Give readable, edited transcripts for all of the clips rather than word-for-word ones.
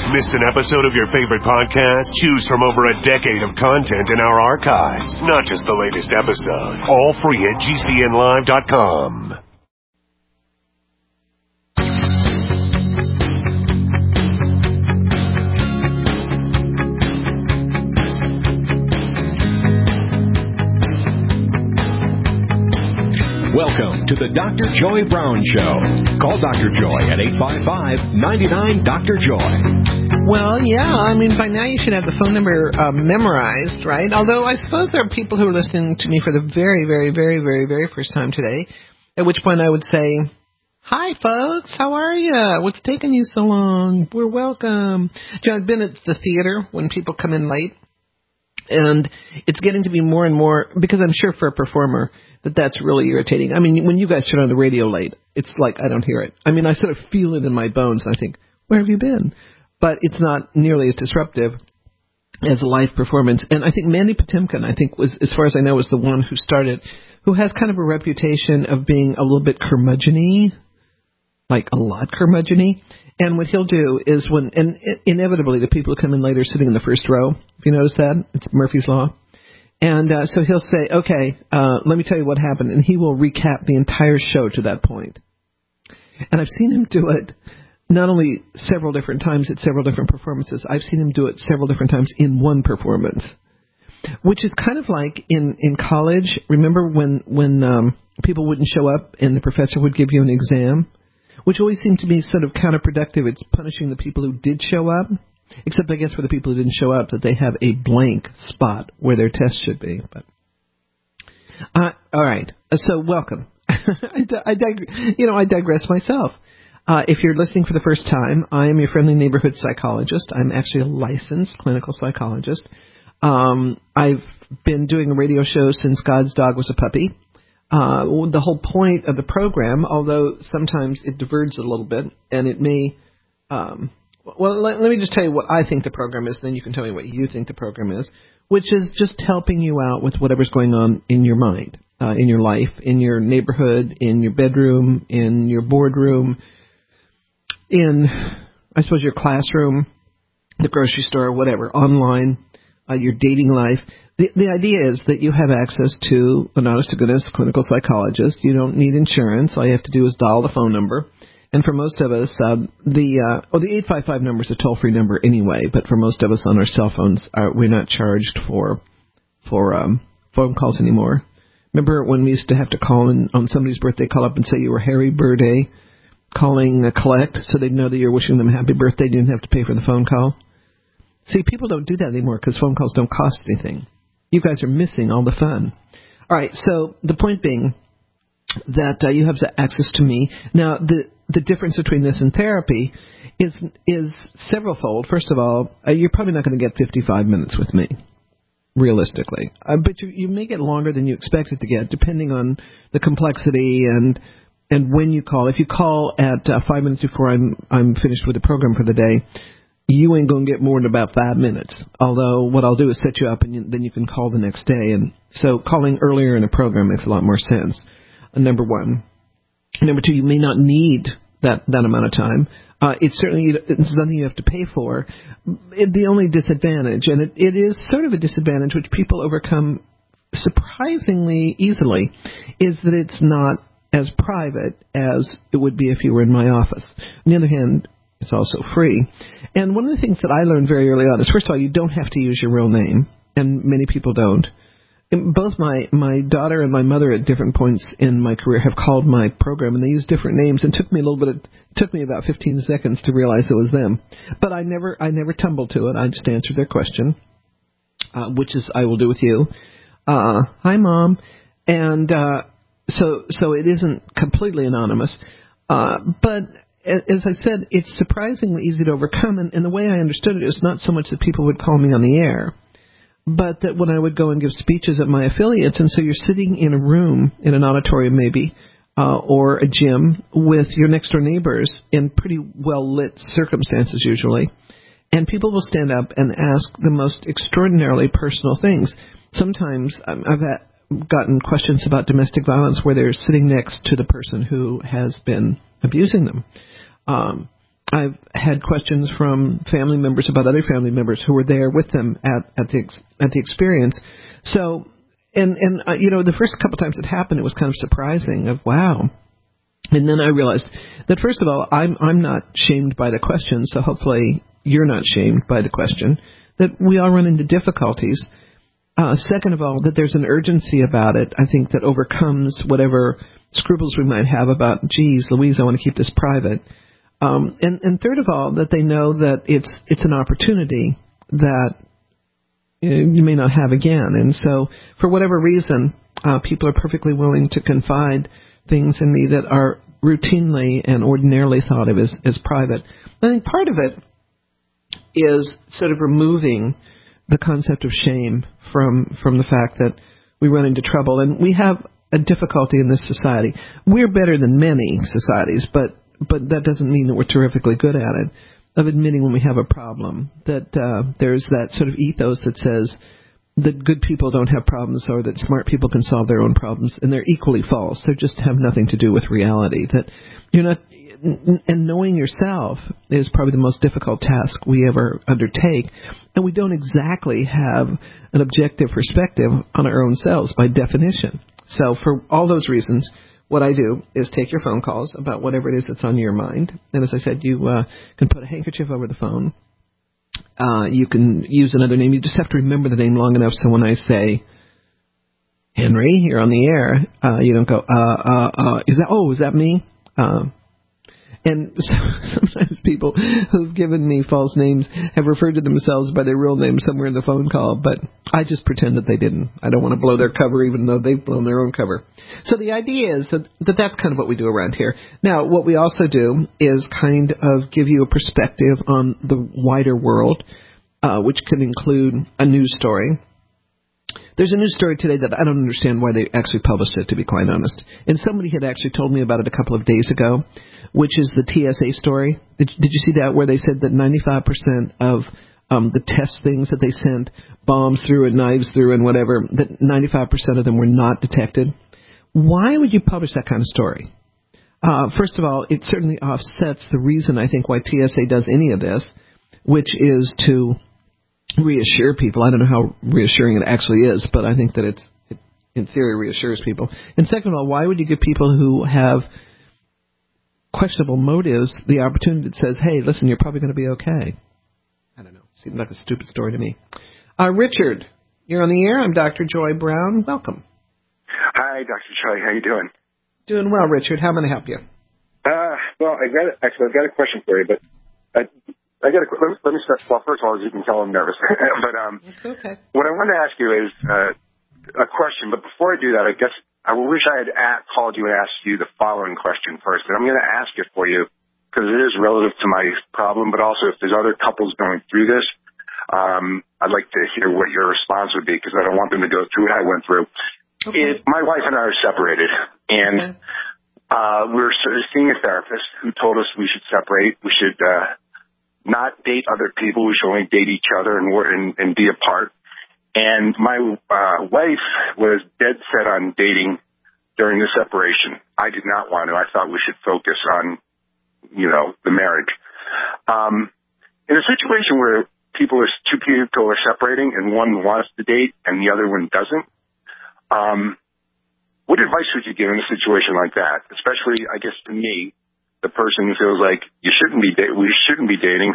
Missed an episode of your favorite podcast? Choose from over a decade of content in our archives, not just the latest episode. All free at GCNlive.com. Welcome to the Dr. Joy Brown Show. Call Dr. Joy at 855-99-DR-JOY. Well, yeah, I mean, by now you should have the phone number memorized, right? Although I suppose there are people who are listening to me for the very, very, very, very, very first time today, at which point I would say, hi, folks, how are you? What's taking you so long? We're welcome. You know, I've been at the theater when people come in late, and it's getting to be more and more, because I'm sure for a performer, that's really irritating. I mean, when you guys turn on the radio late, it's like I don't hear it. I mean, I sort of feel it in my bones, and I think, where have you been? But it's not nearly as disruptive as a live performance. And I think Mandy Patinkin, I think, was, as far as I know, was the one who started, who has kind of a reputation of being a little bit curmudgeon-y, like a lot curmudgeon-y. And what he'll do is when, and inevitably the people who come in later are sitting in the first row. If you notice that, it's Murphy's Law. And so he'll say, okay, let me tell you what happened. And he will recap the entire show to that point. And I've seen him do it not only several different times at several different performances. I've seen him do it several different times in one performance, which is kind of like in college. Remember when people wouldn't show up and the professor would give you an exam, which always seemed to me sort of counterproductive. It's punishing the people who did show up. Except, I guess, for the people who didn't show up, that they have a blank spot where their test should be. But all right. So, welcome. I digress myself. If you're listening for the first time, I am your friendly neighborhood psychologist. I'm actually a licensed clinical psychologist. I've been doing a radio show since God's dog was a puppy. The whole point of the program, although sometimes it diverges a little bit, and it may... Well, let me just tell you what I think the program is, then you can tell me what you think the program is, which is just helping you out with whatever's going on in your mind, in your life, in your neighborhood, in your bedroom, in your boardroom, in, I suppose, your classroom, the grocery store, whatever, online, your dating life. The idea is that you have access to an honest-to-goodness clinical psychologist. You don't need insurance. All you have to do is dial the phone number. And for most of us, the 855 number is a toll-free number anyway, but for most of us on our cell phones, we're not charged for phone calls anymore. Remember when we used to have to call in on somebody's birthday, call up and say you were Harry Birthday, calling collect so they'd know that you're wishing them a happy birthday. You didn't have to pay for the phone call. See, people don't do that anymore because phone calls don't cost anything. You guys are missing all the fun. All right, so the point being that you have access to me. Now, the difference between this and therapy is severalfold. First of all, you're probably not going to get 55 minutes with me, realistically. But you may get longer than you expected to get, depending on the complexity and when you call. If you call at 5 minutes before I'm finished with the program for the day, you ain't going to get more than about 5 minutes. Although what I'll do is set you up, and then you can call the next day. And so calling earlier in a program makes a lot more sense. Number one. Number two, you may not need that amount of time. It's something you have to pay for. The only disadvantage, and it is sort of a disadvantage which people overcome surprisingly easily, is that it's not as private as it would be if you were in my office. On the other hand, it's also free. And one of the things that I learned very early on is, first of all, you don't have to use your real name, and many people don't. Both my daughter and my mother at different points in my career have called my program, and they use different names, and it took me about 15 seconds to realize it was them. But I never tumbled to it. I just answered their question, which is I will do with you. Hi, Mom. And so it isn't completely anonymous. But as I said, it's surprisingly easy to overcome, and the way I understood it is not so much that people would call me on the air, but that when I would go and give speeches at my affiliates, and so you're sitting in a room, in an auditorium maybe, or a gym with your next-door neighbors in pretty well-lit circumstances usually, and people will stand up and ask the most extraordinarily personal things. Sometimes I've gotten questions about domestic violence where they're sitting next to the person who has been abusing them. I've had questions from family members about other family members who were there with them at the experience. So, and the first couple times it happened, it was kind of surprising. Of wow. And then I realized that first of all, I'm not shamed by the question, so hopefully you're not shamed by the question. That we all run into difficulties. Second of all, that there's an urgency about it, I think, that overcomes whatever scruples we might have about, geez, Louise, I want to keep this private. And third of all, that they know that it's an opportunity that you may not have again. And so, for whatever reason, people are perfectly willing to confide things in me that are routinely and ordinarily thought of as private. I think part of it is sort of removing the concept of shame from the fact that we run into trouble. And we have a difficulty in this society. We're better than many societies, but that doesn't mean that we're terrifically good at it, of admitting when we have a problem, that there's that sort of ethos that says that good people don't have problems or that smart people can solve their own problems, and they're equally false. They just have nothing to do with reality. That you're not, and knowing yourself is probably the most difficult task we ever undertake, and we don't exactly have an objective perspective on our own selves by definition. So for all those reasons, what I do is take your phone calls about whatever it is that's on your mind. And as I said, you can put a handkerchief over the phone. You can use another name. You just have to remember the name long enough so when I say, Henry, you're on the air, you don't go, is that me? And sometimes people who've given me false names have referred to themselves by their real name somewhere in the phone call, but I just pretend that they didn't. I don't want to blow their cover even though they've blown their own cover. So the idea is that's kind of what we do around here. Now, what we also do is kind of give you a perspective on the wider world, which can include a news story. There's a news story today that I don't understand why they actually published it, to be quite honest. And somebody had actually told me about it a couple of days ago, which is the TSA story. Did you see that, where they said that 95% of the test things that they sent, bombs through and knives through and whatever, that 95% of them were not detected? Why would you publish that kind of story? First of all, it certainly offsets the reason I think why TSA does any of this, which is to reassure people. I don't know how reassuring it actually is, but I think that it in theory reassures people. And second of all, why would you give people who have questionable motives the opportunity that says, hey, listen, you're probably going to be okay? I don't know. Seems like a stupid story to me. Richard, you're on the air. I'm Dr. Joy Brown. Welcome. Hi, Dr. Joy. How you doing? Doing well, Richard. How may I help you? Well, I've got a question for you, but let me start. Well, first of all, as you can tell, I'm nervous. But it's okay. What I wanted to ask you is a question. But before I do that, I guess I wish I had called you and asked you the following question first. And I'm going to ask it for you because it is relative to my problem, but also if there's other couples going through this, I'd like to hear what your response would be because I don't want them to go through what I went through. Okay. My wife and I are separated, and we're seeing a therapist who told us we should separate. We should not date other people. We should only date each other and be apart. And my wife was dead set on dating during the separation. I did not want to. I thought we should focus on, the marriage. In a situation where two people are separating and one wants to date and the other one doesn't, what advice would you give in a situation like that? Especially, I guess, to me, the person who feels like we shouldn't be dating.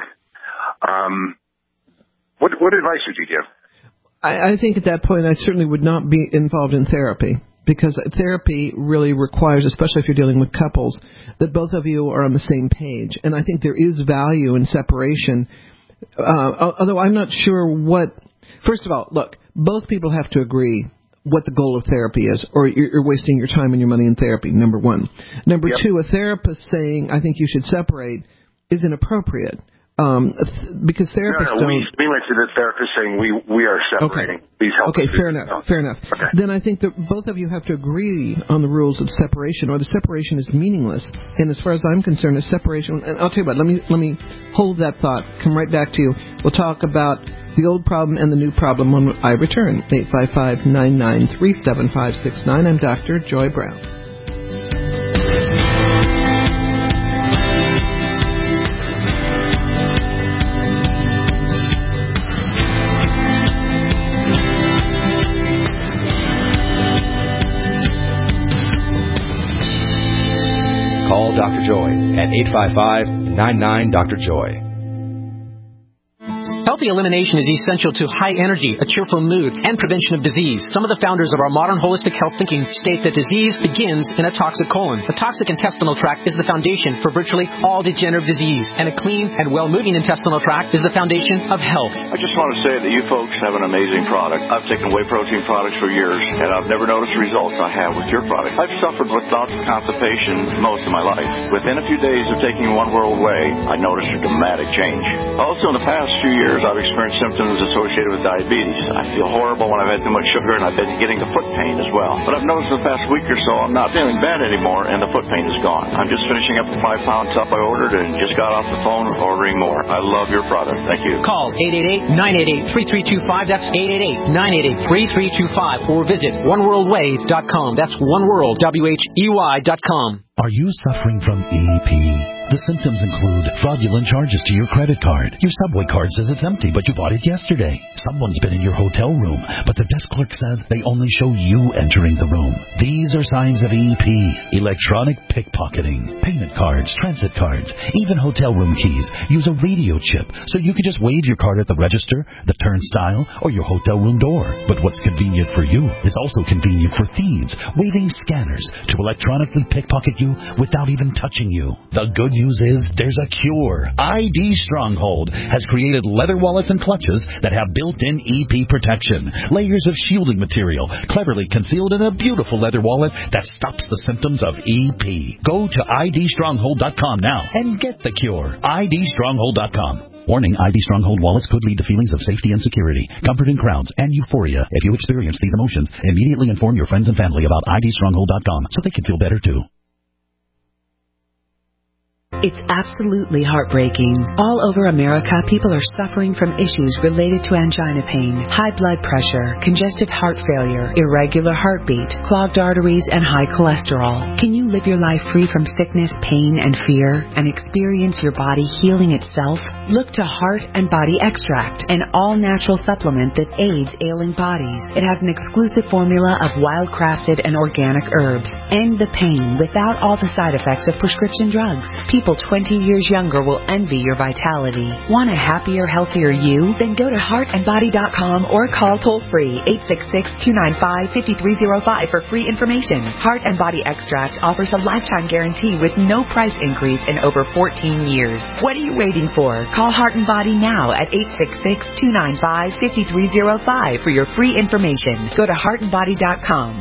What advice would you give? I think at that point I certainly would not be involved in therapy, because therapy really requires, especially if you're dealing with couples, that both of you are on the same page. And I think there is value in separation, although I'm not sure what. First of all, look, both people have to agree what the goal of therapy is, or you're wasting your time and your money in therapy, number one. Number two, a therapist saying, I think you should separate, is inappropriate. Because therapists don't... We went to the therapist saying we are separating. Okay. Please help us. Okay, fair enough. Okay. Then I think that both of you have to agree on the rules of separation, or the separation is meaningless. And as far as I'm concerned, a separation... And I'll tell you what, let me hold that thought, come right back to you. We'll talk about the old problem and the new problem when I return. 855-993-7569. I'm Dr. Joy Brown. call Dr. Joy at 855-99-DR-JOY. Healthy elimination is essential to high energy, a cheerful mood, and prevention of disease. Some of the founders of our modern holistic health thinking state that disease begins in a toxic colon. A toxic intestinal tract is the foundation for virtually all degenerative disease, and a clean and well-moving intestinal tract is the foundation of health. I just want to say that you folks have an amazing product. I've taken whey protein products for years, and I've never noticed the results I have with your product. I've suffered with bouts of constipation most of my life. Within a few days of taking One World Whey, I noticed a dramatic change. Also, in the past few years, I've experienced symptoms associated with diabetes. I feel horrible when I've had too much sugar, and I've been getting the foot pain as well. But I've noticed the past week or so I'm not feeling bad anymore, and the foot pain is gone. I'm just finishing up the 5-pound cup I ordered and just got off the phone ordering more. I love your product. Thank you. Call 888-988-3325. That's 888-988-3325. Or visit oneworldway.com. That's oneworld.com. Are you suffering from EP? The symptoms include fraudulent charges to your credit card. Your Subway card says it's empty, but you bought it yesterday. Someone's been in your hotel room, but the desk clerk says they only show you entering the room. These are signs of EP. Electronic pickpocketing. Payment cards, transit cards, even hotel room keys use a radio chip, so you can just wave your card at the register, the turnstile, or your hotel room door. But what's convenient for you is also convenient for thieves, waving scanners to electronically pickpocket you without even touching you. The good news is there's a cure. ID Stronghold has created leather wallets and clutches that have built-in EP protection. Layers of shielding material cleverly concealed in a beautiful leather wallet that stops the symptoms of EP. Go to idstronghold.com now and get the cure. idstronghold.com. Warning, ID Stronghold wallets could lead to feelings of safety and security, comfort in crowds, and euphoria. If you experience these emotions, immediately inform your friends and family about idstronghold.com so they can feel better too. It's absolutely heartbreaking. All over America, people are suffering from issues related to angina pain, high blood pressure, congestive heart failure, irregular heartbeat, clogged arteries, and high cholesterol. Can you live your life free from sickness, pain, and fear, and experience your body healing itself? Look to Heart and Body Extract, an all-natural supplement that aids ailing bodies. It has an exclusive formula of wild-crafted and organic herbs. End the pain without all the side effects of prescription drugs. People 20 years younger will envy your vitality. Want a happier, healthier you? Then go to heartandbody.com or call toll-free 866-295-5305 for free information. Heart and Body Extract offers a lifetime guarantee with no price increase in over 14 years. What are you waiting for? Call Heart and Body now at 866-295-5305 for your free information. Go to heartandbody.com,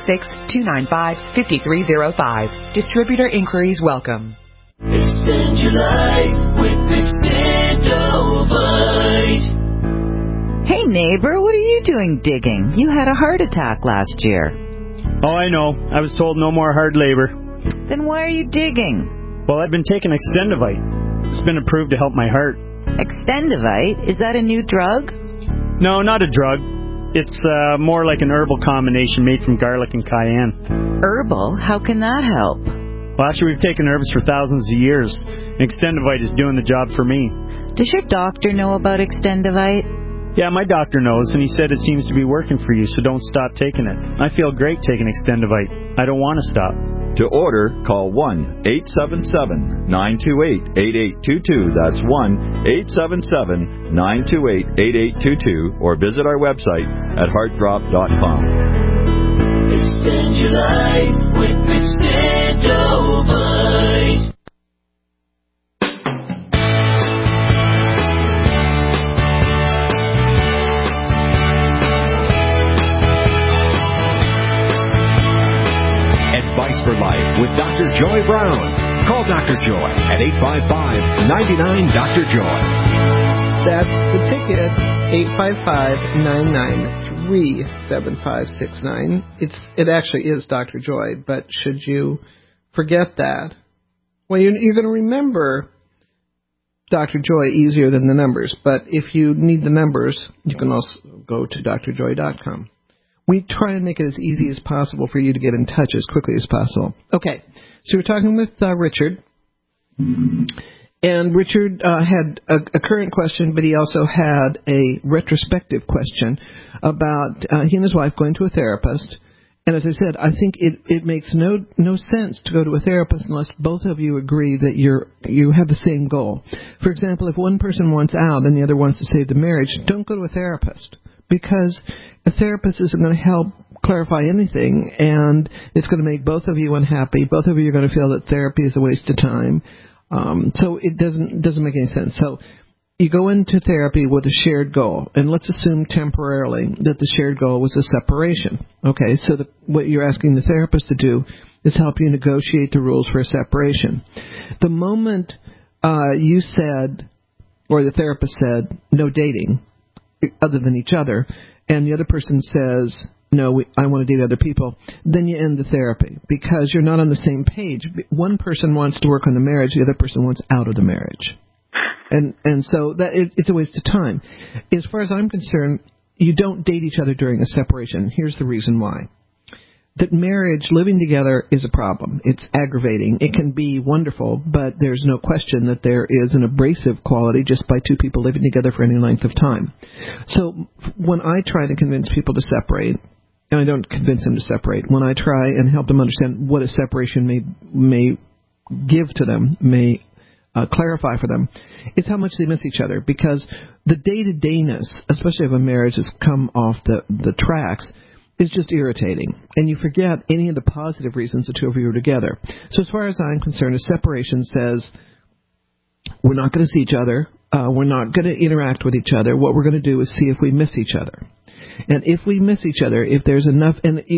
866-295-5305. Distributor inquiries welcome. Extend your life with Extendovite. Hey neighbor, what are you doing digging? You had a heart attack last year. Oh, I know. I was told no more hard labor. Then why are you digging? Well, I've been taking Extendovite. It's been approved to help my heart. Extendovite? Is that a new drug? No, not a drug. It's more like an herbal combination made from garlic and cayenne. Herbal? How can that help? Well, actually, we've taken herbs for thousands of years. Extendovite is doing the job for me. Does your doctor know about Extendovite? Yeah, my doctor knows, and he said it seems to be working for you, so don't stop taking it. I feel great taking Extendovite. I don't want to stop. To order, call 1-877-928-8822. That's 1-877-928-8822, or visit our website at heartdrop.com. Extend your life with Extendovite. Advice for Life with Dr. Joy Brown. Call Dr. Joy at 855-99-DR-JOY. That's the ticket, 855-993-7569. It actually is Dr. Joy, but should you forget that, well, you're going to remember Dr. Joy easier than the numbers. But if you need the numbers, you can also go to drjoy.com. We try to make it as easy as possible for you to get in touch as quickly as possible. Okay, so we're talking with Richard. And Richard had a current question, but he also had a retrospective question about he and his wife going to a therapist, And as I said, I think it makes no sense to go to a therapist unless both of you agree that you have the same goal. For example, if one person wants out and the other wants to save the marriage, don't go to a therapist, because a therapist isn't going to help clarify anything, and it's going to make both of you unhappy. Both of you are going to feel that therapy is a waste of time. So it doesn't make any sense. So you go into therapy with a shared goal, and let's assume temporarily that the shared goal was a separation. Okay, so what you're asking the therapist to do is help you negotiate the rules for a separation. The moment you said, or the therapist said, no dating other than each other, and the other person says, no, I want to date other people, then you end the therapy, because you're not on the same page. One person wants to work on the marriage, the other person wants out of the marriage. And so that it's a waste of time. As far as I'm concerned, you don't date each other during a separation. Here's the reason why. That marriage, living together, is a problem. It's aggravating. It can be wonderful, but there's no question that there is an abrasive quality just by two people living together for any length of time. So when I try to convince people to separate, and I don't convince them to separate, when I try and help them understand what a separation may give to them, may clarify for them, it's how much they miss each other. Because the day-to-dayness, especially if a marriage has come off the tracks, is just irritating. And you forget any of the positive reasons the two of you are together. So as far as I'm concerned, a separation says, we're not going to see each other. We're not going to interact with each other. What we're going to do is see if we miss each other. And if we miss each other, if there's enough,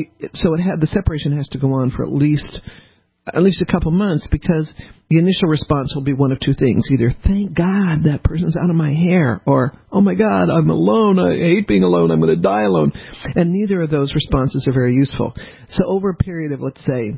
the separation has to go on for at least a couple months, because the initial response will be one of two things. Either, thank God that person's out of my hair, or, oh my God, I'm alone, I hate being alone, I'm going to die alone. And neither of those responses are very useful. So over a period of, let's say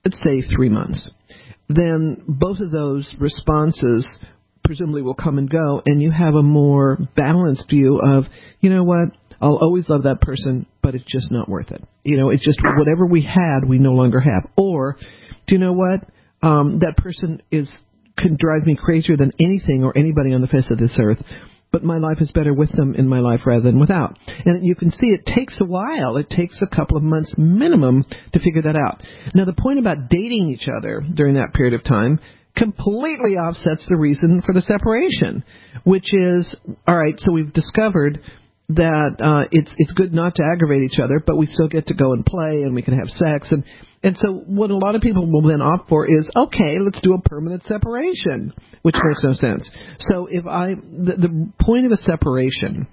3 months, then both of those responses presumably will come and go, and you have a more balanced view of, you know what, I'll always love that person, but it's just not worth it. It's just whatever we had, we no longer have. Or, do you know what? That person can drive me crazier than anything or anybody on the face of this earth, but my life is better with them in my life rather than without. And you can see it takes a while. It takes a couple of months minimum to figure that out. Now, the point about dating each other during that period of time completely offsets the reason for the separation, which is, all right, so we've discovered that it's good not to aggravate each other, but we still get to go and play, and we can have sex. And so what a lot of people will then opt for is, okay, let's do a permanent separation, which makes no sense. So the point of a separation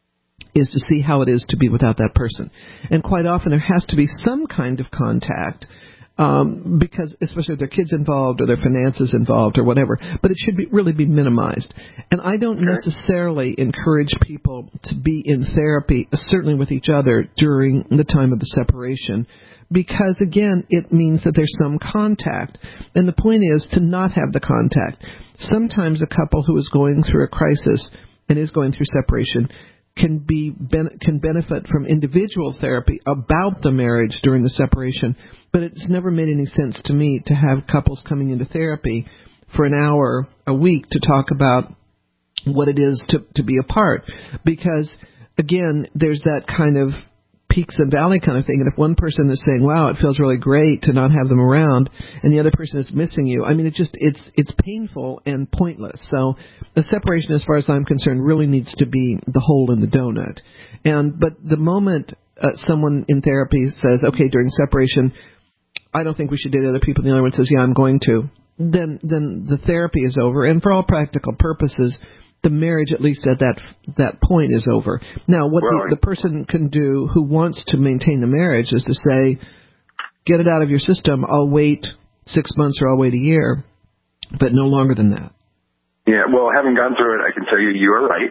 is to see how it is to be without that person. And quite often there has to be some kind of contact, because especially if there are kids involved or their finances involved or whatever, but it should really be minimized. And I don't necessarily encourage people to be in therapy, certainly with each other, during the time of the separation, because, again, it means that there's some contact. And the point is to not have the contact. Sometimes a couple who is going through a crisis and is going through separation can benefit from individual therapy about the marriage during the separation, but it's never made any sense to me to have couples coming into therapy for an hour a week to talk about what it is to be apart, because, again, there's that kind of peaks and valley kind of thing. And if one person is saying, wow, it feels really great to not have them around, and the other person is missing you, I mean, it's painful and pointless. So the separation, as far as I'm concerned, really needs to be the hole in the donut. But the moment someone in therapy says, okay, during separation, I don't think we should date other people, and the other one says, yeah, I'm going to, then the therapy is over. And for all practical purposes, the marriage, at least at that point, is over. Now, what the person can do who wants to maintain the marriage is to say, get it out of your system. I'll wait 6 months or I'll wait a year, but no longer than that. Yeah, well, having gone through it, I can tell you are right.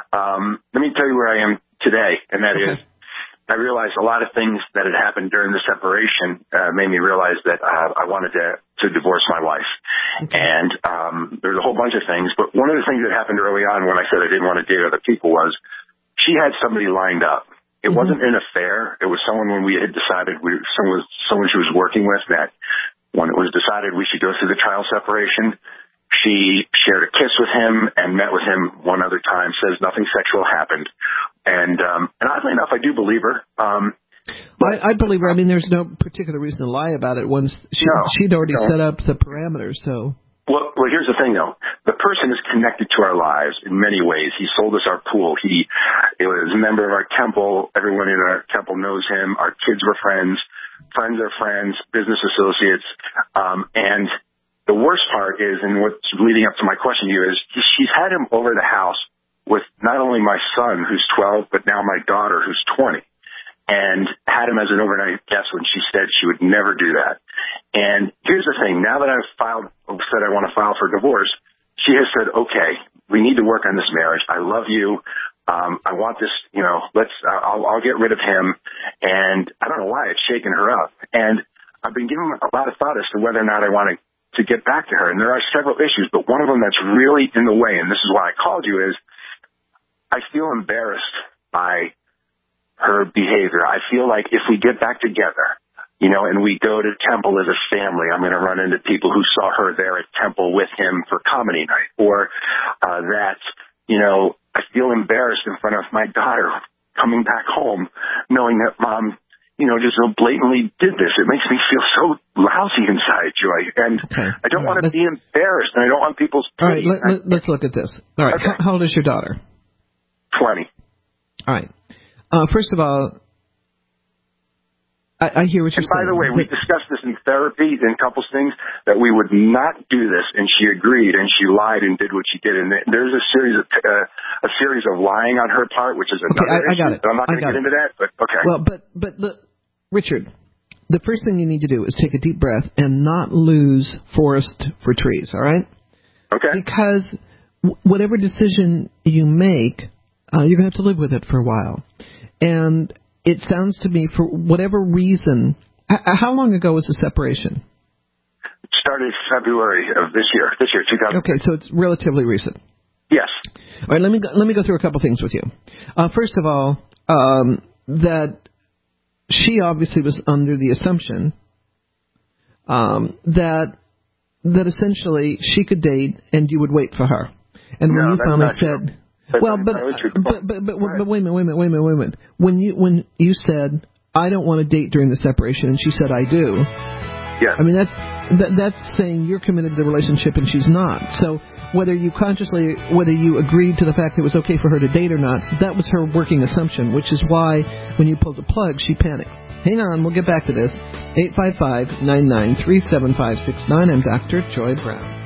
Let me tell you where I am today, and that is, I realized a lot of things that had happened during the separation made me realize that I wanted to divorce my wife. Okay. And there's a whole bunch of things, but one of the things that happened early on when I said I didn't want to date other people was she had somebody lined up. It wasn't an affair. It was someone when we had decided someone she was working with, that when it was decided we should go through the trial separation, she shared a kiss with him and met with him one other time, says nothing sexual happened. And oddly enough, I do believe her. I believe her. I mean, there's no particular reason to lie about it. Once she'd already set up the parameters, so. Well, here's the thing, though. The person is connected to our lives in many ways. He sold us our pool. He was a member of our temple. Everyone in our temple knows him. Our kids were friends. Friends are friends, business associates. And the worst part is, and what's leading up to my question to you is, she's had him over the house with not only my son, who's 12, but now my daughter, who's 20. And had him as an overnight guest when she said she would never do that. And here's the thing. Now that I've said I want to file for divorce, she has said, okay, we need to work on this marriage. I love you. I want this, I'll get rid of him. And I don't know why it's shaken her up. And I've been giving a lot of thought as to whether or not I want to get back to her. And there are several issues, but one of them that's really in the way, and this is why I called you, is I feel embarrassed by her behavior. I feel like if we get back together, and we go to temple as a family, I'm going to run into people who saw her there at temple with him for comedy night, or that, I feel embarrassed in front of my daughter coming back home, knowing that mom, just so blatantly did this. It makes me feel so lousy inside, Joy, and I don't want to be embarrassed, and I don't want people's pity. All right, let's look at this. All right, okay. How old is your daughter? 20. All right. First of all, I hear what you're saying. And by the way, we discussed this in therapy and couples things, that we would not do this, and she agreed, and she lied and did what she did. And there's a series of lying on her part, which is another issue. I got it. I'm not going to get into that, but okay. Well, but look, Richard, the first thing you need to do is take a deep breath and not lose forest for trees, all right? Okay. Because whatever decision you make, you're going to have to live with it for a while. And it sounds to me, for whatever reason, how long ago was the separation? It started February of this year, 2000. Okay, so it's relatively recent. Yes. All right, let me go through a couple things with you. First of all, that she obviously was under the assumption that essentially she could date and you would wait for her. And when you finally said... Well, but wait a minute. When you said, I don't want to date during the separation, and she said, I do. Yeah. I mean, that's saying you're committed to the relationship and she's not. So whether you agreed to the fact that it was okay for her to date or not, that was her working assumption, which is why when you pulled the plug, she panicked. Hang on, we'll get back to this. 855-993-7569. I'm Dr. Joy Brown.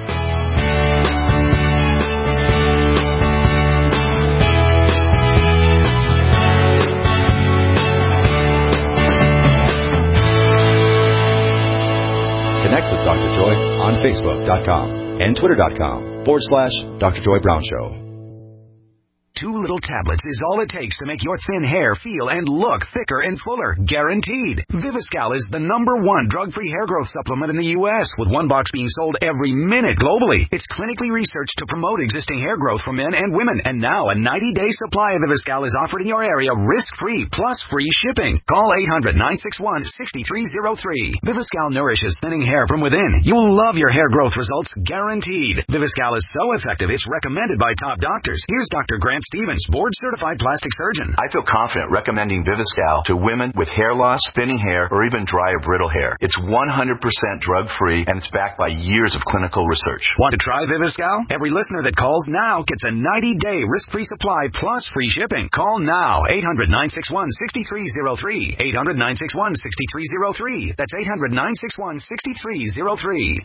Connect with Dr. Joy on Facebook.com and Twitter.com/Dr. Joy Brown Show. 2 little tablets is all it takes to make your thin hair feel and look thicker and fuller, guaranteed. Viviscal is the #1 drug-free hair growth supplement in the U.S., with 1 box being sold every minute globally. It's clinically researched to promote existing hair growth for men and women, and now a 90-day supply of Viviscal is offered in your area risk-free plus free shipping. Call 800-961-6303. Viviscal nourishes thinning hair from within. You'll love your hair growth results, guaranteed. Viviscal is so effective, it's recommended by top doctors. Here's Dr. Grant Stevens, board-certified plastic surgeon. I feel confident recommending Viviscal to women with hair loss, thinning hair, or even dry or brittle hair. It's 100% drug-free, and it's backed by years of clinical research. Want to try Viviscal? Every listener that calls now gets a 90-day risk-free supply plus free shipping. Call now, 800-961-6303. 800-961-6303. That's 800-961-6303.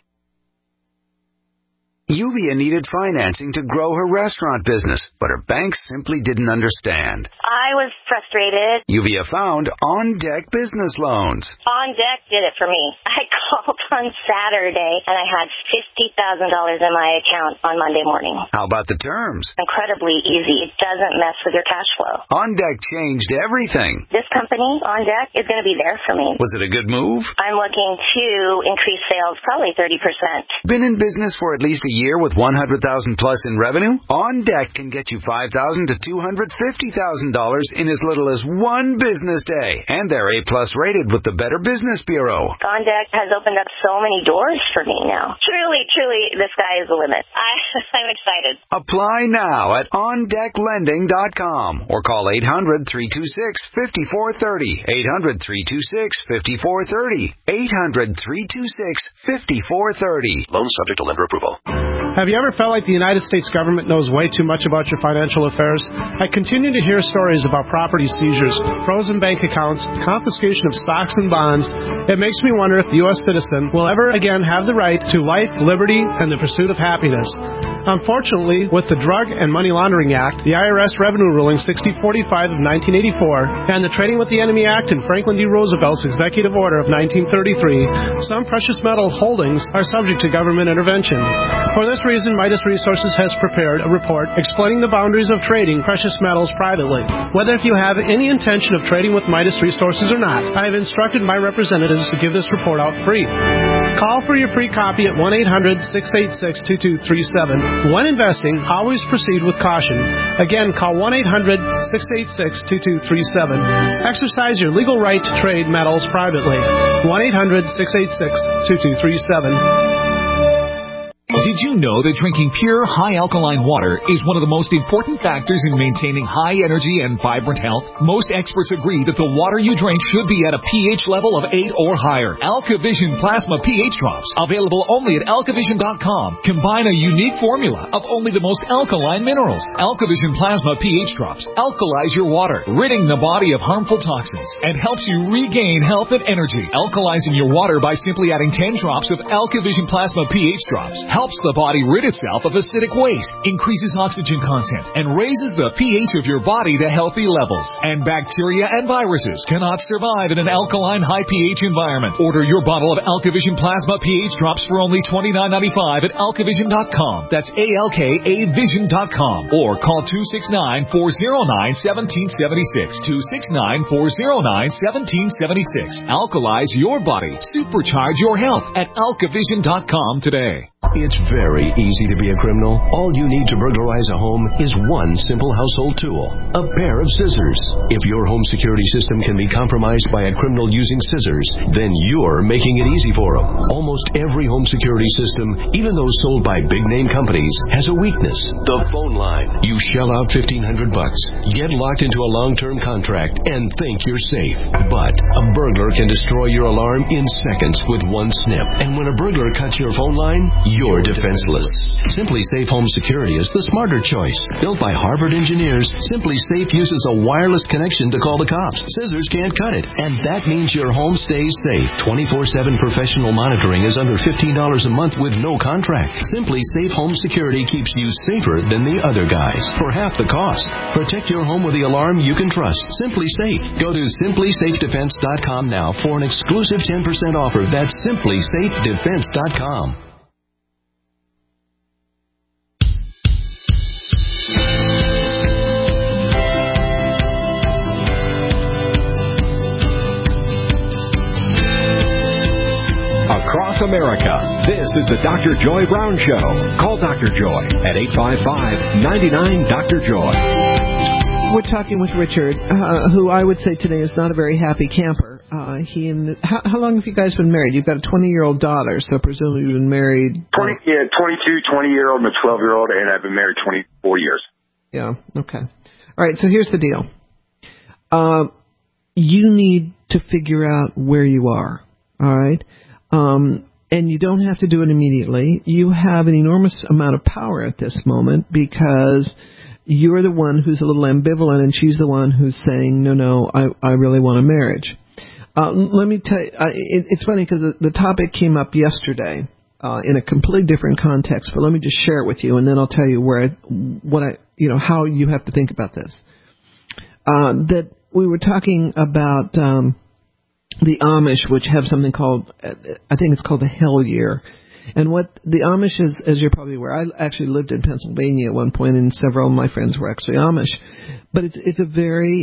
Uvia needed financing to grow her restaurant business, but her bank simply didn't understand. I was frustrated. Uvia found On Deck Business Loans. On Deck did it for me. I called on Saturday, and I had $50,000 in my account on Monday morning. How about the terms? Incredibly easy. It doesn't mess with your cash flow. On Deck changed everything. This company, On Deck, is going to be there for me. Was it a good move? I'm looking to increase sales probably 30%. Been in business for at least a year with $100,000 plus in revenue? On Deck can get you $5,000 to $250,000 in as little as one business day. And they're A-plus rated with the Better Business Bureau. On Deck has opened up so many doors for me now. Truly, the sky is the limit. I'm excited. Apply now at OnDeckLending.com or call 800-326-5430. 800-326-5430. 800-326-5430. Loan subject to lender approval. Have you ever felt like the United States government knows way too much about your financial affairs? I continue to hear stories about property seizures, frozen bank accounts, confiscation of stocks and bonds. It makes me wonder if the U.S. citizen will ever again have the right to life, liberty, and the pursuit of happiness. Unfortunately, with the Drug and Money Laundering Act, the IRS Revenue Ruling 6045 of 1984, and the Trading with the Enemy Act and Franklin D. Roosevelt's Executive Order of 1933, some precious metal holdings are subject to government intervention. For this reason, Midas Resources has prepared a report explaining the boundaries of trading precious metals privately. Whether if you have any intention of trading with Midas Resources or not, I have instructed my representatives to give this report out free. Call for your free copy at 1-800-686-2237. When investing, always proceed with caution. Again, call 1-800-686-2237. Exercise your legal right to trade metals privately. 1-800-686-2237. Did you know that drinking pure, high alkaline water is one of the most important factors in maintaining high energy and vibrant health? Most experts agree that the water you drink should be at a pH level of 8 or higher. AlkaVision Plasma pH Drops, available only at AlkaVision.com, combine a unique formula of only the most alkaline minerals. AlkaVision Plasma pH Drops alkalize your water, ridding the body of harmful toxins, and helps you regain health and energy. Alkalizing your water by simply adding 10 drops of AlkaVision Plasma pH Drops helps the body rid itself of acidic waste, increases oxygen content, and raises the pH of your body to healthy levels. And bacteria and viruses cannot survive in an alkaline high pH environment. Order your bottle of AlkaVision Plasma pH Drops for only $29.95 at AlkaVision.com. That's ALKAVision.com. Or call 269-409-1776. 269-409-1776. Alkalize your body. Supercharge your health at AlkaVision.com today. It's very easy to be a criminal. All you need to burglarize a home is one simple household tool, a pair of scissors. If your home security system can be compromised by a criminal using scissors, then you're making it easy for them. Almost every home security system, even those sold by big-name companies, has a weakness: the phone line. You shell out $1,500, get locked into a long-term contract, and think you're safe. But a burglar can destroy your alarm in seconds with one snip. And when a burglar cuts your phone line, you're defenseless. Simply Safe Home Security is the smarter choice. Built by Harvard engineers, Simply Safe uses a wireless connection to call the cops. Scissors can't cut it, and that means your home stays safe. 24/7 professional monitoring is under $15 a month with no contract. Simply Safe Home Security keeps you safer than the other guys for half the cost. Protect your home with the alarm you can trust. Simply Safe. Go to simplysafedefense.com now for an exclusive 10% offer. That's simplysafedefense.com. Across America, this is the Dr. Joy Brown Show. Call Dr. Joy at 855-99-DR-JOY. We're talking with Richard, who I would say today is not a very happy camper. How long have you guys been married? You've got a 20-year-old daughter, so presumably you've been married... 22, 20-year-old, and a 12-year-old, and I've been married 24 years. Yeah, okay. All right, so here's the deal. You need to figure out where you are, all right? And you don't have to do it immediately. You have an enormous amount of power at this moment because you're the one who's a little ambivalent and she's the one who's saying, no, I really want a marriage. Let me tell you, it's funny because the topic came up yesterday in a completely different context, but let me just share it with you and then I'll tell you how you have to think about this. That we were talking about the Amish, which have something called, I think it's called the Hell Year. And what the Amish is, as you're probably aware, I actually lived in Pennsylvania at one point, and several of my friends were actually Amish. But it's a very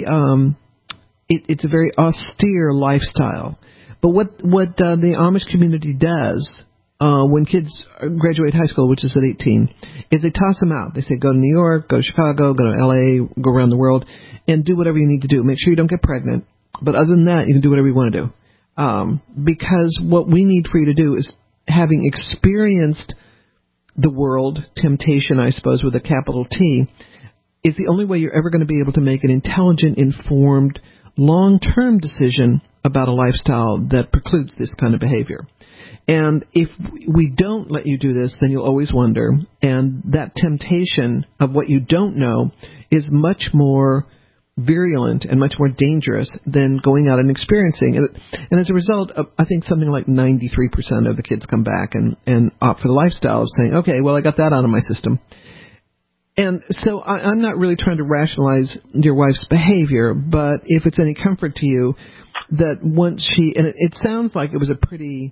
austere lifestyle. But what the Amish community does when kids graduate high school, which is at 18, is they toss them out. They say, go to New York, go to Chicago, go to L.A., go around the world, and do whatever you need to do. Make sure you don't get pregnant. But other than that, you can do whatever you want to do. Because what we need for you to do is, having experienced the world, temptation, I suppose, with a capital T, is the only way you're ever going to be able to make an intelligent, informed, long-term decision about a lifestyle that precludes this kind of behavior. And if we don't let you do this, then you'll always wonder. And that temptation of what you don't know is much more virulent and much more dangerous than going out and experiencing. And as a result, I think something like 93% of the kids come back and opt for the lifestyle of saying, okay, well, I got that out of my system. And so I'm not really trying to rationalize your wife's behavior, but if it's any comfort to you, that once she, and it sounds like it was a pretty,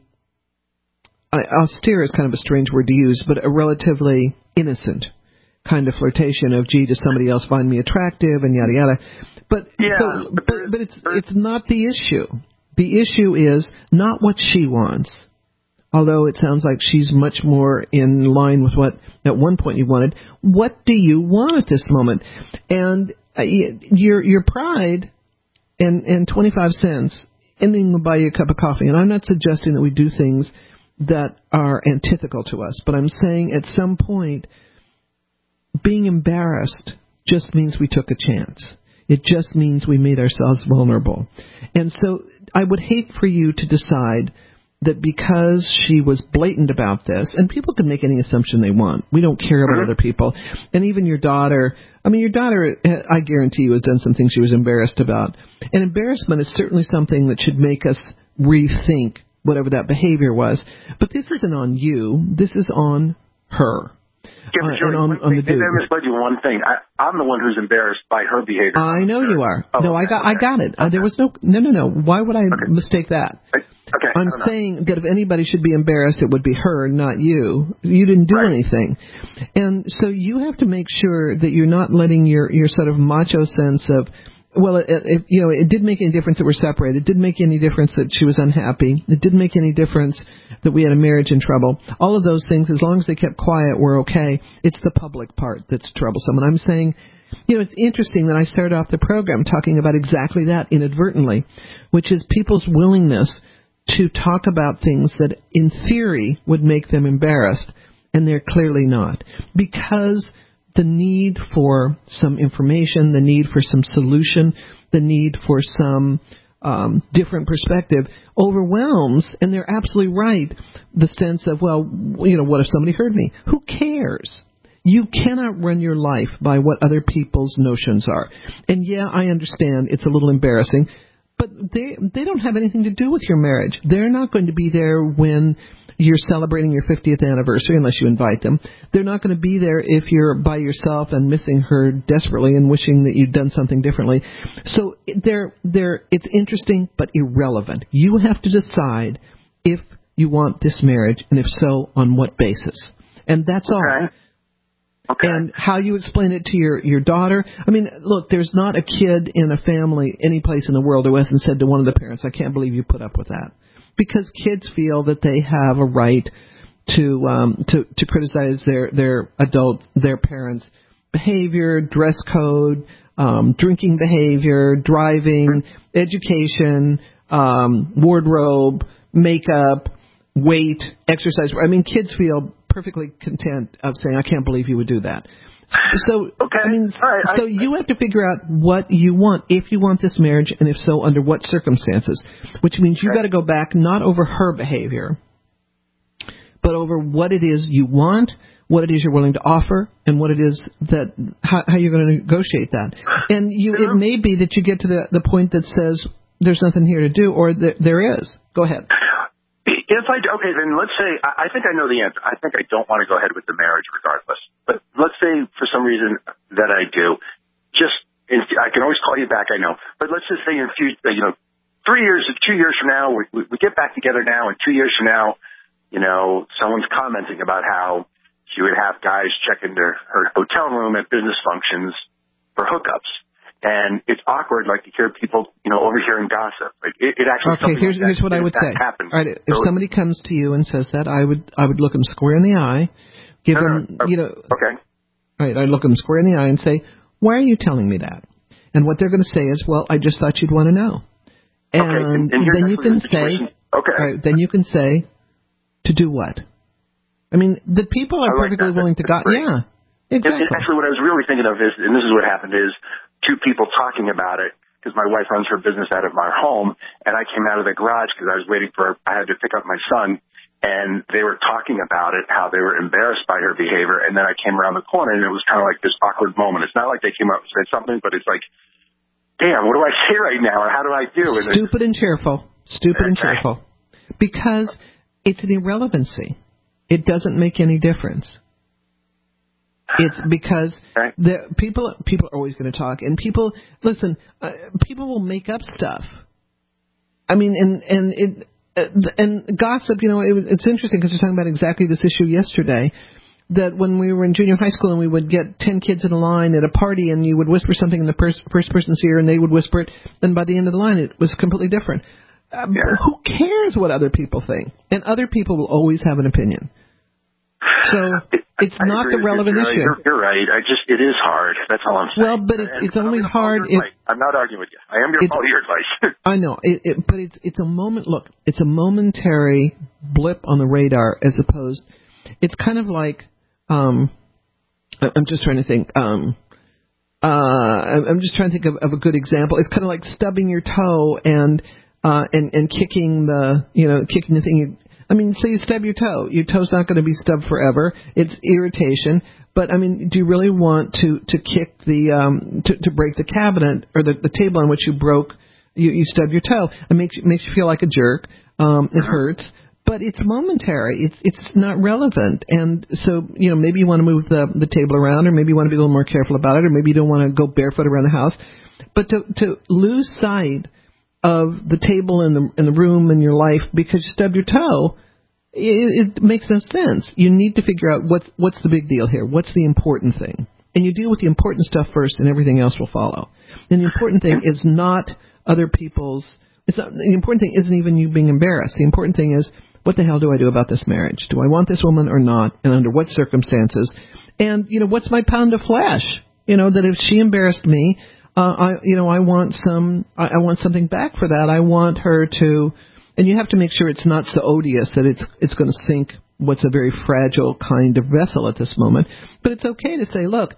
austere is kind of a strange word to use, but a relatively innocent kind of flirtation of, gee, does somebody else find me attractive, and yada yada. But but it's not the issue. The issue is not what she wants, although it sounds like she's much more in line with what at one point you wanted. What do you want at this moment? And your pride and 25 cents ending will buy you a cup of coffee. And I'm not suggesting that we do things that are antithetical to us, but I'm saying at some point, being embarrassed just means we took a chance. It just means we made ourselves vulnerable. And so I would hate for you to decide that because she was blatant about this, and people can make any assumption they want. We don't care about other people. And even your daughter, I guarantee you, has done some things she was embarrassed about. And embarrassment is certainly something that should make us rethink whatever that behavior was. But this isn't on you. This is on her. Yeah, but maybe I misled you one thing. I'm the one who's embarrassed by her behavior. I know you are. Oh, no, okay, I got it. Okay. There was no. Why would I mistake that? Okay. I'm saying that if anybody should be embarrassed, it would be her, not you. You didn't do anything. And so you have to make sure that you're not letting your sort of macho sense of, well, it didn't make any difference that we're separated. It didn't make any difference that she was unhappy. It didn't make any difference that we had a marriage in trouble. All of those things, as long as they kept quiet, were okay. It's the public part that's troublesome. And I'm saying, it's interesting that I started off the program talking about exactly that inadvertently, which is people's willingness to talk about things that in theory would make them embarrassed, and they're clearly not. Because the need for some information, the need for some solution, the need for some different perspective overwhelms, and they're absolutely right, the sense of, well, what if somebody heard me? Who cares? You cannot run your life by what other people's notions are. And yeah, I understand it's a little embarrassing, but they don't have anything to do with your marriage. They're not going to be there when you're celebrating your 50th anniversary unless you invite them. They're not going to be there if you're by yourself and missing her desperately and wishing that you'd done something differently. So it's interesting but irrelevant. You have to decide if you want this marriage, and if so, on what basis. And that's all. Okay. And how you explain it to your daughter. I mean, look, there's not a kid in a family any place in the world who hasn't said to one of the parents, I can't believe you put up with that. Because kids feel that they have a right to criticize their parents' behavior, dress code, drinking behavior, driving, education, wardrobe, makeup, weight, exercise. I mean, kids feel perfectly content of saying, I can't believe you would do that. So, so you have to figure out what you want, if you want this marriage, and if so, under what circumstances. Which means you've got to go back not over her behavior, but over what it is you want, what it is you're willing to offer, and what it is that how you're going to negotiate that. And it may be that you get to the point that says there's nothing here to do, or there is. Go ahead. Then let's say, I think I know the answer. I think I don't want to go ahead with the marriage regardless. But let's say for some reason that I do, I can always call you back, I know. But let's just say in 2 years from now, we get back together now, and 2 years from now, someone's commenting about how she would have guys check into her hotel room at business functions for hookups. And it's awkward, like, to hear people, overhearing gossip. Like, it actually. Okay, here's what I would say. Happens. All right, if somebody comes to you and says that, I would look them square in the eye, give them, Okay. Right, I'd look them square in the eye and say, "Why are you telling me that?" And what they're going to say is, "Well, I just thought you'd want to know." And then you can say, right, then you can say, "To do what?" I mean, the people are perfectly willing to go. Yeah, exactly. And actually, what I was really thinking of is, and this is what happened, is two people talking about it, because my wife runs her business out of my home, and I came out of the garage because I was waiting I had to pick up my son, and they were talking about it, how they were embarrassed by her behavior, and then I came around the corner, and it was kind of like this awkward moment. It's not like they came up and said something, but it's like, damn, what do I say right now, or how do I do? And Stupid and cheerful. Because it's an irrelevancy. It doesn't make any difference. It's because the people are always going to talk, and people people will make up stuff. I mean, and gossip. It's interesting because we're talking about exactly this issue yesterday. That when we were in junior high school and we would get 10 kids in a line at a party, and you would whisper something in the first person's ear, and they would whisper it, and by the end of the line, it was completely different. Who cares what other people think? And other people will always have an opinion. So it's not the relevant issue. You're right. It is hard. That's all I'm saying. Well, but it's only hard if... I'm not arguing with you. I am your follow your advice. I know. But it's a moment... Look, it's a momentary blip on the radar as opposed... It's kind of like... I'm just trying to think... I'm just trying to think of a good example. It's kind of like stubbing your toe and kicking the thing. So you stub your toe. Your toe's not going to be stubbed forever. It's irritation. But do you really want to kick to break the cabinet or the table on which you broke? You stubbed your toe. It makes you feel like a jerk. It hurts. But it's momentary. It's not relevant. And so, maybe you want to move the table around, or maybe you want to be a little more careful about it, or maybe you don't want to go barefoot around the house. But to lose sight of the table in the room in your life because you stubbed your toe, it makes no sense. You need to figure out what's the big deal here. What's the important thing? And you deal with the important stuff first, and everything else will follow. And the important thing is not other people's. The important thing isn't even you being embarrassed. The important thing is, what the hell do I do about this marriage? Do I want this woman or not? And under what circumstances? And what's my pound of flesh? That if she embarrassed me, I want something back for that. I want her to, and you have to make sure it's not so odious that it's going to sink what's a very fragile kind of vessel at this moment. But it's okay to say, look,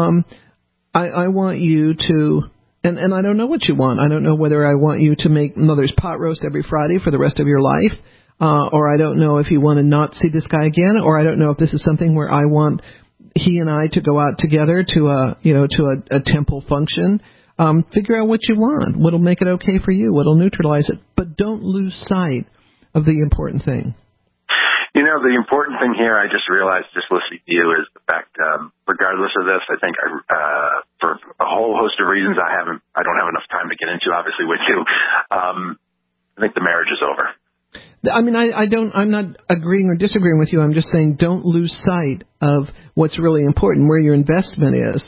I want you to, and I don't know what you want. I don't know whether I want you to make mother's pot roast every Friday for the rest of your life, or I don't know if you want to not see this guy again, or I don't know if this is something where I want he and I to go out together to a temple function. Figure out what you want, what'll make it okay for you, what'll neutralize it, but don't lose sight of the important thing. The important thing here, I just realized just listening to you, is the fact, regardless of this, I think for a whole host of reasons I don't have enough time to get into, obviously, with you. I think the marriage is over. I'm not agreeing or disagreeing with you. I'm just saying don't lose sight of what's really important, where your investment is.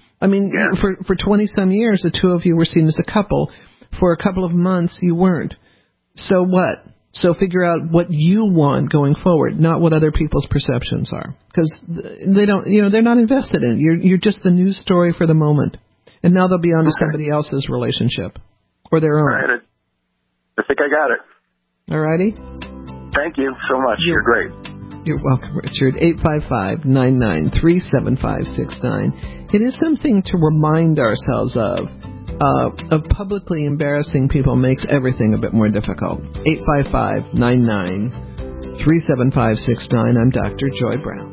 For 20-some years, the two of you were seen as a couple. For a couple of months, you weren't. So what? So figure out what you want going forward, not what other people's perceptions are. Because they don't, they're not invested in it. You're just the news story for the moment. And now they'll be on to somebody else's relationship or their own. All right. I think I got it. All righty? Thank you so much. You're great. You're welcome, Richard. 855-993-7569. It is something to remind ourselves of publicly embarrassing people makes everything a bit more difficult. 855-993-7569. I'm Dr. Joy Brown.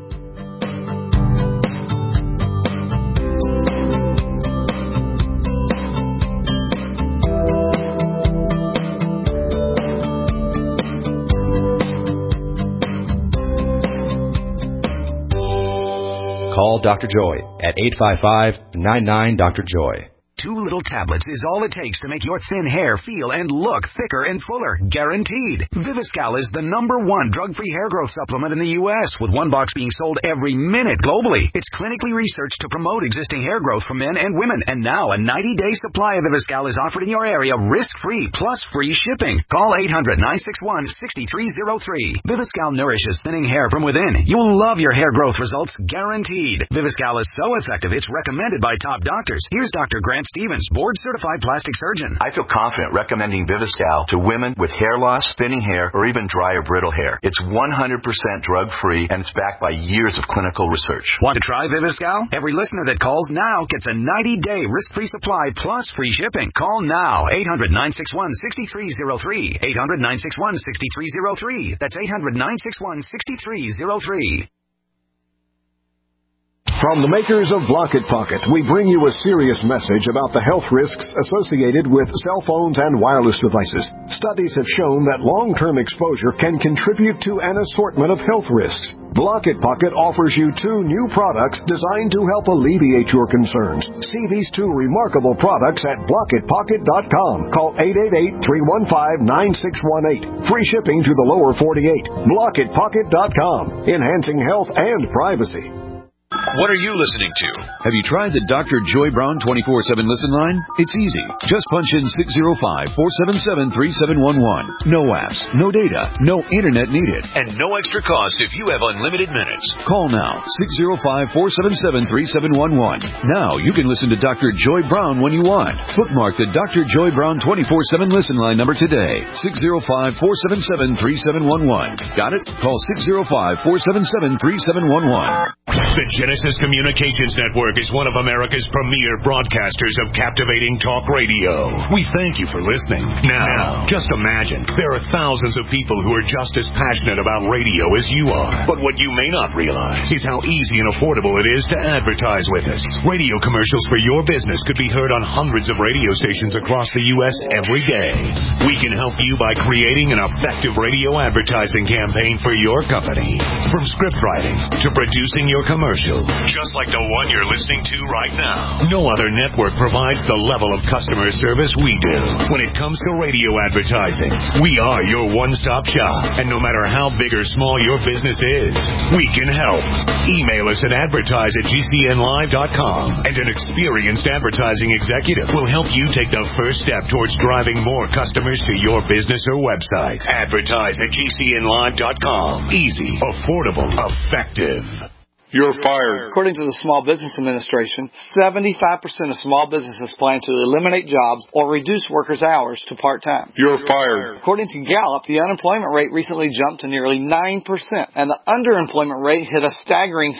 Call Dr. Joy at 855-99-DR-JOY. 2 little tablets is all it takes to make your thin hair feel and look thicker and fuller, guaranteed. Viviscal is the #1 drug-free hair growth supplement in the U.S., with 1 box being sold every minute globally. It's clinically researched to promote existing hair growth for men and women, and now a 90-day supply of Viviscal is offered in your area risk-free plus free shipping. Call 800-961-6303. Viviscal nourishes thinning hair from within. You will love your hair growth results, guaranteed. Viviscal is so effective, it's recommended by top doctors. Here's Dr. Grant Stevens, board-certified plastic surgeon. I feel confident recommending Viviscal to women with hair loss, thinning hair, or even dry or brittle hair. It's 100% drug-free, and it's backed by years of clinical research. Want to try Viviscal? Every listener that calls now gets a 90-day risk-free supply plus free shipping. Call now, 800-961-6303. 800-961-6303. That's 800-961-6303. From the makers of Blocket Pocket, we bring you a serious message about the health risks associated with cell phones and wireless devices. Studies have shown that long-term exposure can contribute to an assortment of health risks. Blocket Pocket offers you 2 new products designed to help alleviate your concerns. See these 2 remarkable products at BlocketPocket.com. Call 888-315-9618. Free shipping to the lower 48. BlocketPocket.com. Enhancing health and privacy. What are you listening to? Have you tried the Dr. Joy Brown 24/7 listen line? It's easy. Just punch in 605-477-3711. No apps, no data, no internet needed, and no extra cost if you have unlimited minutes. Call now, 605-477-3711. Now you can listen to Dr. Joy Brown when you want. Bookmark the Dr. Joy Brown 24/7 listen line number today, 605-477-3711. Got it? Call 605-477-3711. The Genesis Communications Network is one of America's premier broadcasters of captivating talk radio. We thank you for listening. Now, just imagine, there are thousands of people who are just as passionate about radio as you are. But what you may not realize is how easy and affordable it is to advertise with us. Radio commercials for your business could be heard on hundreds of radio stations across the U.S. every day. We can help you by creating an effective radio advertising campaign for your company. From script writing to producing your commercial, just like the one you're listening to right now. No other network provides the level of customer service we do. When it comes to radio advertising, we are your one-stop shop. And no matter how big or small your business is, we can help. Email us at advertise@gcnlive.com, and an experienced advertising executive will help you take the first step towards driving more customers to your business or website. Advertise@gcnlive.com. Easy, affordable, effective. You're fired. According to the Small Business Administration, 75% of small businesses plan to eliminate jobs or reduce workers' hours to part-time. You're fired. According to Gallup, the unemployment rate recently jumped to nearly 9%, and the underemployment rate hit a staggering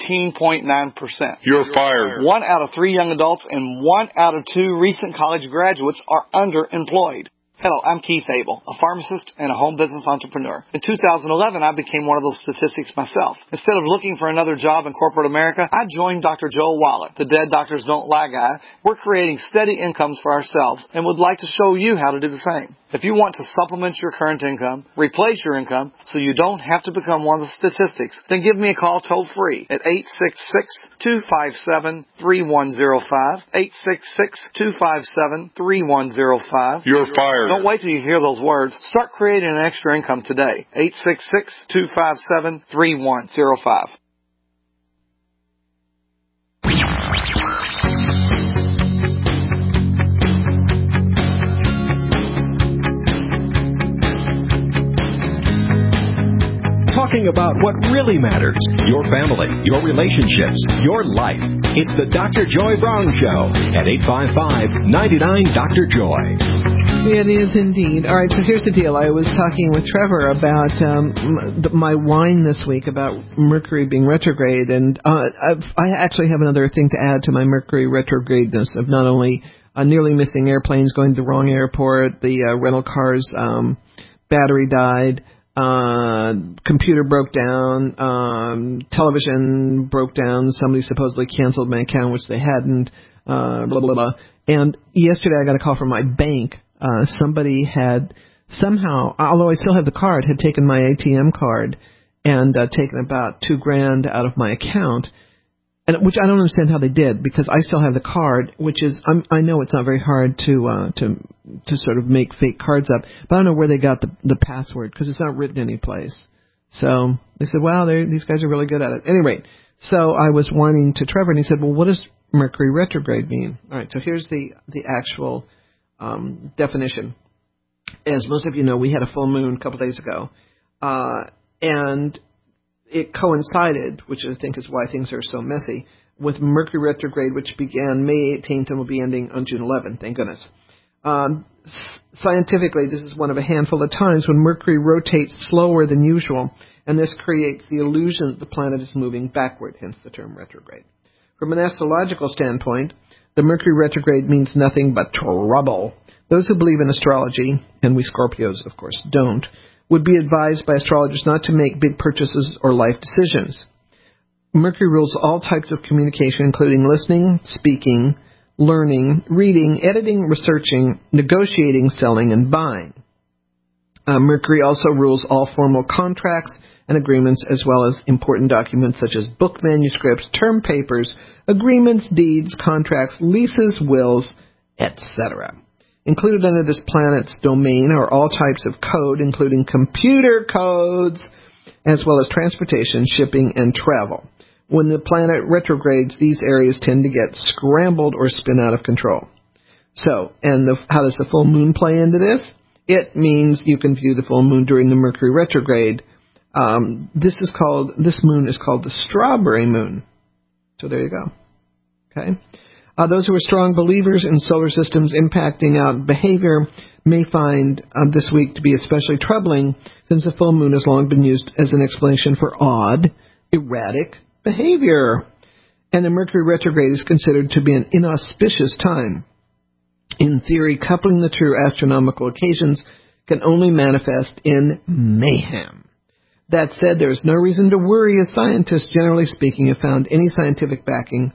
17.9%. You're fired. 1 out of 3 young adults and 1 out of 2 recent college graduates are underemployed. Hello, I'm Keith Abel, a pharmacist and a home business entrepreneur. In 2011, I became one of those statistics myself. Instead of looking for another job in corporate America, I joined Dr. Joel Wallach, the Dead Doctors Don't Lie guy. We're creating steady incomes for ourselves and would like to show you how to do the same. If you want to supplement your current income, replace your income so you don't have to become one of the statistics, then give me a call toll-free at 866-257-3105, 866-257-3105. You're fired. Don't wait till you hear those words. Start creating an extra income today. 866-257-3105. Talking about what really matters, your family, your relationships, your life. It's the Dr. Joy Brown Show at 855-99-DR-JOY. It is indeed. All right, so here's the deal. I was talking with Trevor about my wine this week, about Mercury being retrograde, and I actually have another thing to add to my Mercury retrogradeness of not only nearly missing airplanes, going to the wrong airport, the rental car's battery died, computer broke down, television broke down, somebody supposedly canceled my account, which they hadn't, blah, blah, blah. And yesterday I got a call from my bank. Somebody had somehow, although I still have the card, had taken my ATM card and taken about $2,000 out of my account. and which I don't understand how they did, because I still have the card, which is I know it's not very hard to sort of make fake cards up, but I don't know where they got the password, because it's not written anyplace. So they said, wow, these guys are really good at it. At any rate, so I was whining to Trevor, and he said, well, what does Mercury retrograde mean? All right, so here's the actual definition. As most of you know, we had a full moon a couple days ago, and it coincided, which I think is why things are so messy, with Mercury retrograde, which began May 18th and will be ending on June 11th, thank goodness. Scientifically, this is one of a handful of times when Mercury rotates slower than usual, and this creates the illusion that the planet is moving backward, hence the term retrograde. From an astrological standpoint, the Mercury retrograde means nothing but trouble. Those who believe in astrology, and we Scorpios, of course, don't, would be advised by astrologers not to make big purchases or life decisions. Mercury rules all types of communication, including listening, speaking, learning, reading, editing, researching, negotiating, selling, and buying. Mercury also rules all formal contracts and agreements, as well as important documents such as book manuscripts, term papers, agreements, deeds, contracts, leases, wills, etc. Included under this planet's domain are all types of code, including computer codes, as well as transportation, shipping, and travel. When the planet retrogrades, these areas tend to get scrambled or spin out of control. So, how does the full moon play into this? It means you can view the full moon during the Mercury retrograde. This moon is called the strawberry moon. So there you go. Okay. Those who are strong believers in solar systems impacting out behavior may find this week to be especially troubling, since the full moon has long been used as an explanation for odd, erratic behavior. And the Mercury retrograde is considered to be an inauspicious time. In theory, coupling the true astronomical occasions can only manifest in mayhem. That said, there is no reason to worry, as scientists, generally speaking, have found any scientific backing,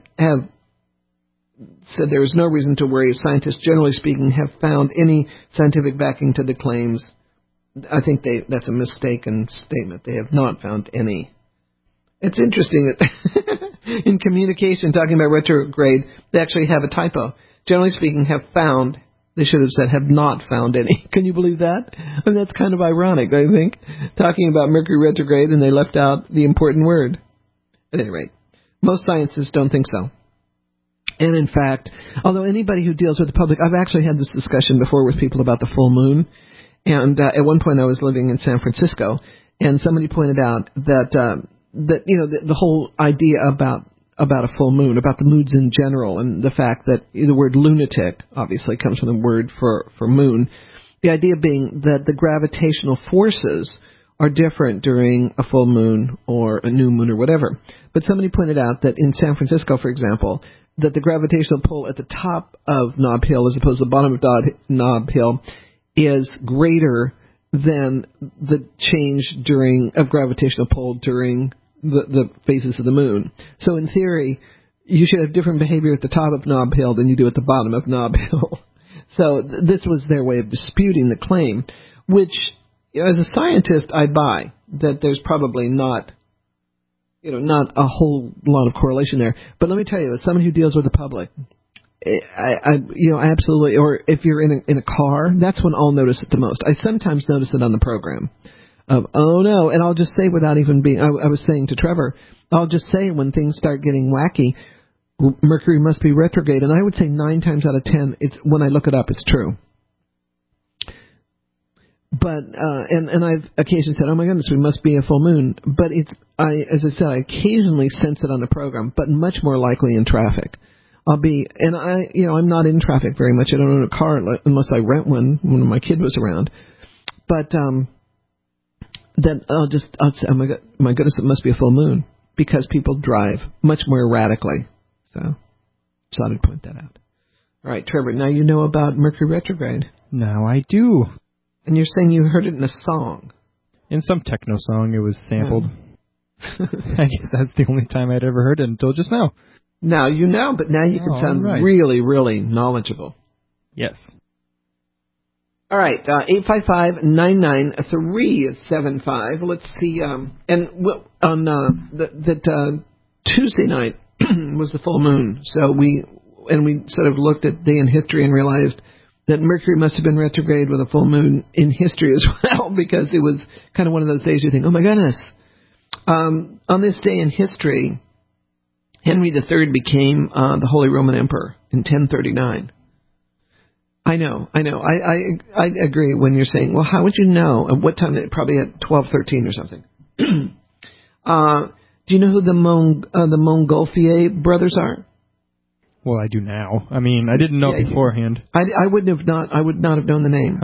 said there is no reason to worry, as scientists, generally speaking, have found any scientific backing to the claims. I think that's a mistaken statement. They have not found any. It's interesting that in communication, talking about retrograde, they actually have a typo. Generally speaking, have found. They should have said have not found any. Can you believe that? I mean, that's kind of ironic, I think. Talking about Mercury retrograde, and they left out the important word. At any rate, most scientists don't think so. And in fact, although anybody who deals with the public, I've actually had this discussion before with people about the full moon. And at one point I was living in San Francisco, and somebody pointed out that the whole idea about a full moon, about the moods in general, and the fact that the word lunatic obviously comes from the word for moon. The idea being that the gravitational forces are different during a full moon or a new moon or whatever. But somebody pointed out that in San Francisco, for example, that the gravitational pull at the top of Nob Hill as opposed to the bottom of Nob Hill is greater than the change of gravitational pull during the phases of the moon. So in theory, you should have different behavior at the top of Nob Hill than you do at the bottom of Nob Hill. So this was their way of disputing the claim, which, as a scientist, I buy that there's probably not a whole lot of correlation there. But let me tell you, as someone who deals with the public, I absolutely, or if you're in a car, that's when I'll notice it the most. I sometimes notice it on the program. Oh no, and I'll just say without even being, I was saying to Trevor, I'll just say when things start getting wacky, Mercury must be retrograde, and I would say 9 times out of 10, it's when I look it up, it's true. But and I've occasionally said, oh my goodness, we must be a full moon. But as I said, I occasionally sense it on the program, but much more likely in traffic. I'm not in traffic very much. I don't own a car unless I rent one when my kid was around. But then I'll say, oh my goodness, it must be a full moon, because people drive much more erratically. So thought I'd point that out. All right, Trevor, now you know about Mercury retrograde. Now I do. And you're saying you heard it in a song. In some techno song, it was sampled. I guess that's the only time I'd ever heard it until just now. Now you know, but now you can sound really, really knowledgeable. Yes. All right, 855-99375. Let's see. Tuesday night was the full moon. So we sort of looked at day in history and realized that Mercury must have been retrograde with a full moon in history as well, because it was kind of one of those days you think, oh my goodness. On this day in history, Henry III became the Holy Roman Emperor in 1039. I know. I agree when you're saying, well, how would you know? At what time? Probably at 1213 or something. Do you know who the Montgolfier brothers are? Well, I do now. I mean, I didn't know beforehand. I would not have known the name.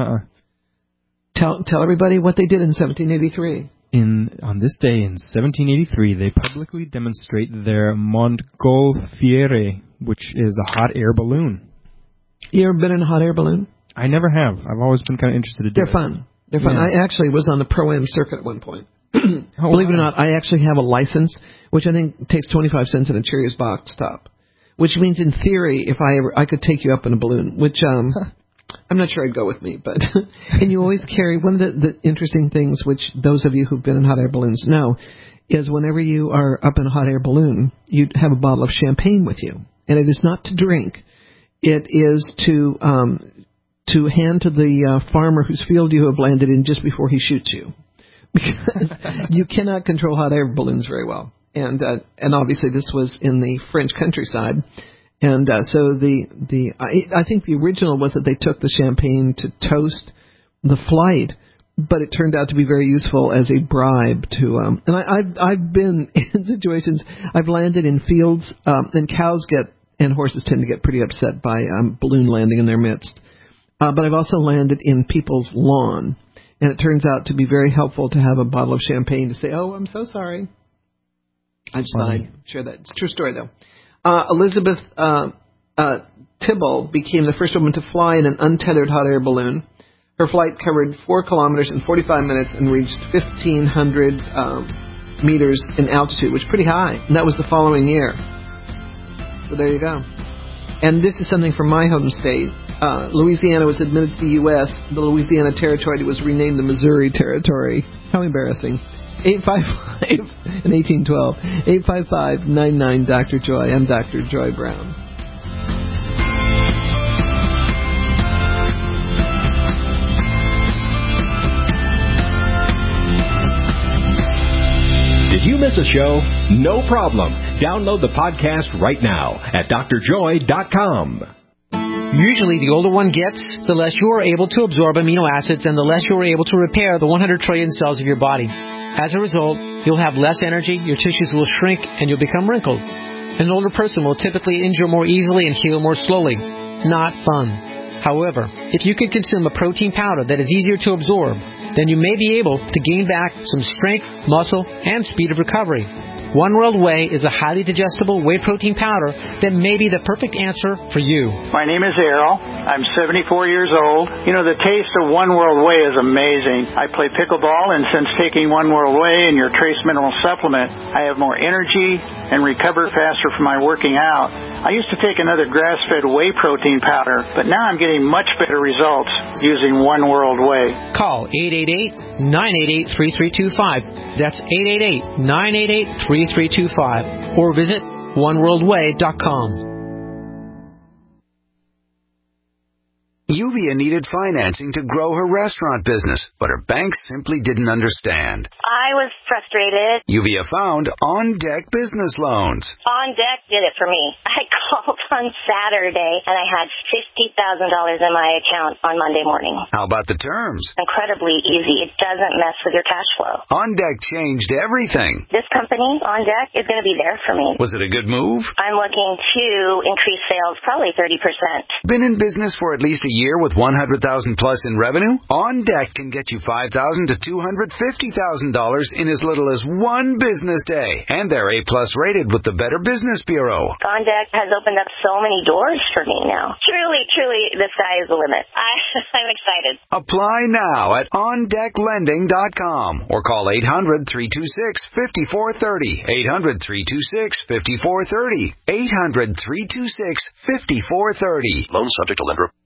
Tell everybody what they did in 1783. On this day in 1783, they publicly demonstrate their Montgolfiere, which is a hot air balloon. You ever been in a hot air balloon? I never have. I've always been kind of interested in it. They're fun. I actually was on the Pro-Am circuit at one point. Believe it or not, I actually have a license, which I think takes 25 cents in a Cheerios box top. Which means, in theory, if I could take you up in a balloon, which I'm not sure I'd go with me, but and you always carry one of the interesting things, which those of you who've been in hot air balloons know, is whenever you are up in a hot air balloon, you have a bottle of champagne with you, and it is not to drink; it is to hand to the farmer whose field you have landed in just before he shoots you, because you cannot control hot air balloons very well. And obviously this was in the French countryside, and so I think the original was that they took the champagne to toast the flight, but it turned out to be very useful as a bribe to. And I've been in situations. I've landed in fields, and cows and horses tend to get pretty upset by balloon landing in their midst. But I've also landed in people's lawn, and it turns out to be very helpful to have a bottle of champagne to say, "Oh, I'm so sorry." I just thought I'd share that. It's a true story, though. Elizabeth Tibble became the first woman to fly in an untethered hot air balloon. Her flight covered 4 kilometers in 45 minutes and reached 1,500 meters in altitude, which is pretty high. And that was the following year. So there you go. And this is something from my home state. Louisiana was admitted to the U.S. The Louisiana Territory was renamed the Missouri Territory. How embarrassing. 855 in 1812. 855-99 Dr. Joy. I'm Dr. Joy Brown. Did you miss a show? No problem. Download the podcast right now at drjoy.com. Usually, the older one gets, the less you are able to absorb amino acids and the less you are able to repair the 100 trillion cells of your body. As a result, you'll have less energy, your tissues will shrink, and you'll become wrinkled. An older person will typically injure more easily and heal more slowly. Not fun. However, if you can consume a protein powder that is easier to absorb, then you may be able to gain back some strength, muscle, and speed of recovery. One World Whey is a highly digestible whey protein powder that may be the perfect answer for you. My name is Errol. I'm 74 years old. You know, the taste of One World Whey is amazing. I play pickleball, and since taking One World Whey and your trace mineral supplement, I have more energy and recover faster from my working out. I used to take another grass-fed whey protein powder, but now I'm getting much better results using One World Whey. Call 888-988-3325. That's 888-988-3325. Or visit oneworldway.com. Yuvia needed financing to grow her restaurant business, but her bank simply didn't understand. I was frustrated. Yuvia found On Deck Business Loans. On Deck did it for me. I called on Saturday, and I had $50,000 in my account on Monday morning. How about the terms? Incredibly easy. It doesn't mess with your cash flow. On Deck changed everything. This company, On Deck, is going to be there for me. Was it a good move? I'm looking to increase sales probably 30%. Been in business for at least a year with $100,000 plus in revenue? On Deck can get you $5,000 to $250,000 in as little as one business day. And they're A-plus rated with the Better Business Bureau. On Deck has opened up so many doors for me now. Truly, the sky is the limit. I'm excited. Apply now at OnDeckLending.com or call 800-326-5430. 800-326-5430. 800-326-5430. Loan subject to lender.